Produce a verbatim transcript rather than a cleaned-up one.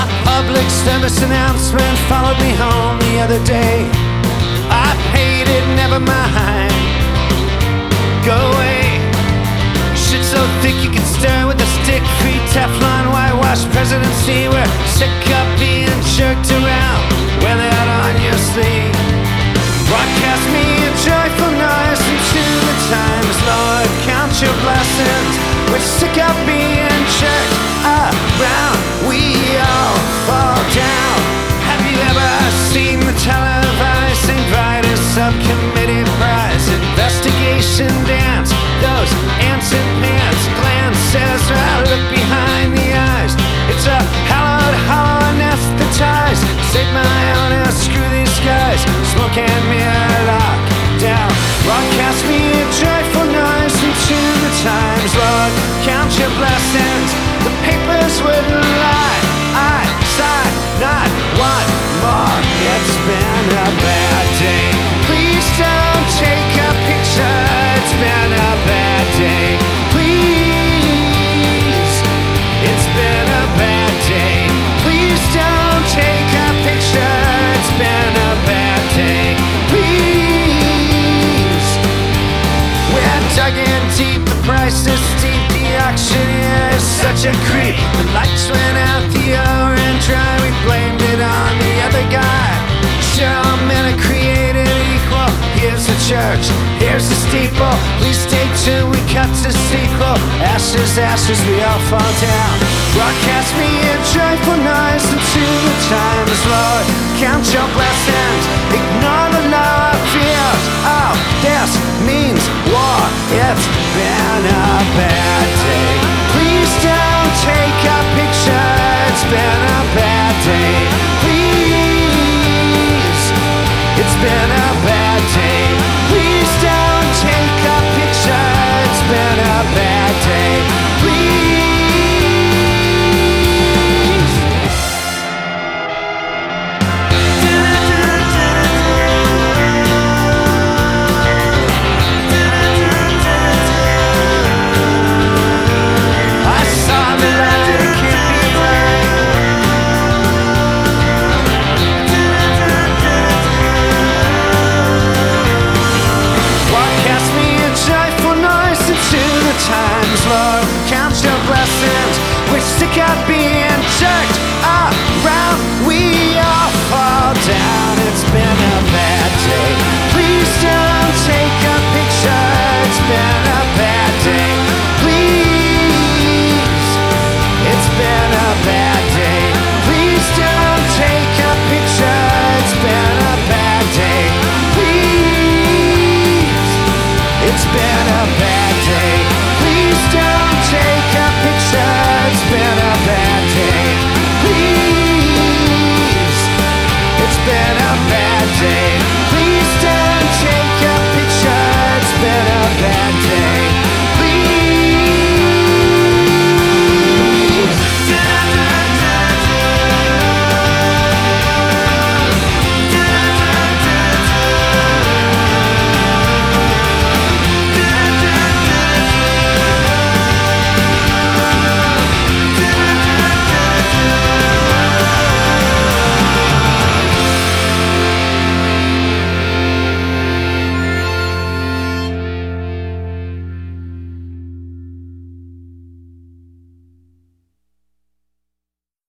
A public service announcement followed me home the other day. I paid it, never mind. Go away. Shit so thick you can stir with a stick. Free Teflon, whitewashed presidency. We're sick of being jerked around. Wear that on your sleeve. Broadcast me a joyful noise into the times. Lord, count your blessings. We're sick of being jerked around. We all fall down. Have you ever seen the televising brightest subcommittee prize investigation dance? Those ants and pants glances, I look behind the eyes. It's a hallowed, hollow anesthetized. Save my honor, screw these guys. Smoke and mirror lock down. Broadcast me a joyful noise into the times. Lord, count your blessings. The papers wouldn't lie. I sign not one more. It's been a bad day. Please don't take a picture. It's been a bad day. Please. It's been a bad day. Please don't take a picture. It's been a bad day. Please. We're dug in deep. The price is steep. The auctioneer is such a creep. The lights went out. The orange dry. We blamed it on the other guy. Sure, all men are created equal. Here's the church, here's the steeple. Please stay tuned, we cut to sequel. Ashes, ashes, we all fall down. Broadcast me a joyful noise into the times. Lord, count your blessings. Ignore the law of fears. Oh, this means war. It's been a bad day. Please don't take a picture. It's been a bad day. Please. It's been a bad day. Please don't take a picture. It's been a bad day. Please. I saw the light, it can't be right. Broadcast me a joyful noise into the times. Lord, count your blessings. We're sick of being jerked around. We all fall down. It's been a bad day. Please don't take a picture. It's been a bad day. Please. It's been a bad day. Please don't take a picture. It's been a bad day. Please. It's been a bad day.